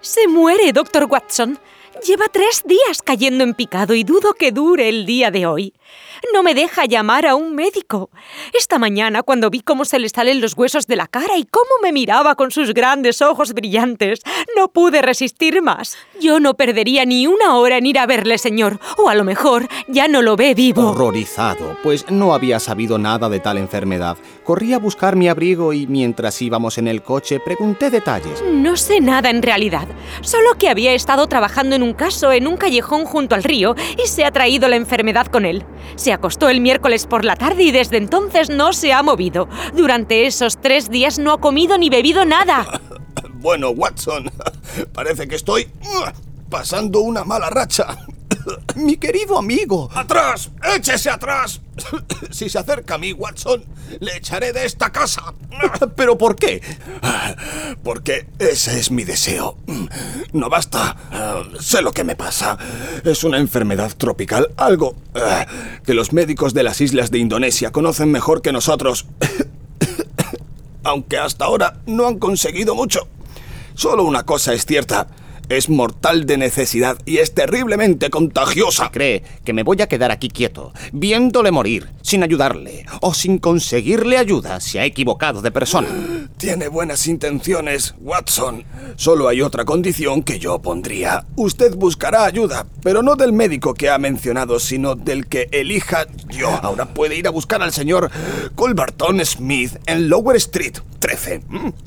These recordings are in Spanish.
Se muere, Dr. Watson. Lleva 3 días cayendo en picado y dudo que dure el día de hoy. No me deja llamar a un médico. Esta mañana, cuando vi cómo se le salen los huesos de la cara y cómo me miraba con sus grandes ojos brillantes, no pude resistir más. Yo no perdería ni una hora en ir a verle, señor. O a lo mejor ya no lo ve vivo. Horrorizado, pues no había sabido nada de tal enfermedad. Corrí a buscar mi abrigo y mientras íbamos en el coche pregunté detalles. No sé nada en realidad. Solo que había estado trabajando en un caso en un callejón junto al río y se ha traído la enfermedad con él. Se acostó el miércoles por la tarde y desde entonces no se ha movido. Durante esos 3 días no ha comido ni bebido nada. Bueno, Watson, parece que estoy pasando una mala racha. Mi querido amigo. ¡Atrás! ¡Échese atrás! Si se acerca a mí, Watson, le echaré de esta casa. ¿Pero por qué? Porque ese es mi deseo. No basta. Sé lo que me pasa. Es una enfermedad tropical, algo que los médicos de las islas de Indonesia conocen mejor que nosotros. Aunque hasta ahora no han conseguido mucho. Solo una cosa es cierta. Es mortal de necesidad y es terriblemente contagiosa. ¿Cree que me voy a quedar aquí quieto, viéndole morir, sin ayudarle o sin conseguirle ayuda? Se ha equivocado de persona. Tiene buenas intenciones, Watson. Solo hay otra condición que yo pondría. Usted buscará ayuda, pero no del médico que ha mencionado, sino del que elija yo. Ahora puede ir a buscar al señor Culberton Smith en Lower Street 13.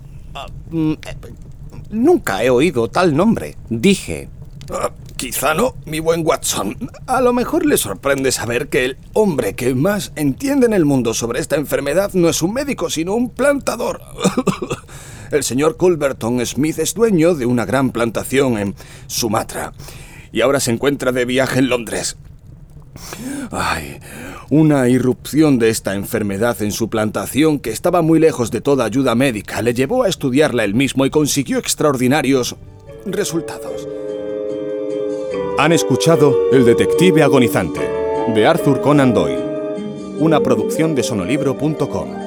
Nunca he oído tal nombre. Dije. Quizá no, mi buen Watson. A lo mejor le sorprende saber que el hombre que más entiende en el mundo sobre esta enfermedad no es un médico, sino un plantador. El señor Culberton Smith es dueño de una gran plantación en Sumatra y ahora se encuentra de viaje en Londres. Ay, una irrupción de esta enfermedad en su plantación, que estaba muy lejos de toda ayuda médica, le llevó a estudiarla él mismo y consiguió extraordinarios resultados. Han escuchado El detective agonizante, de Arthur Conan Doyle, una producción de sonolibro.com.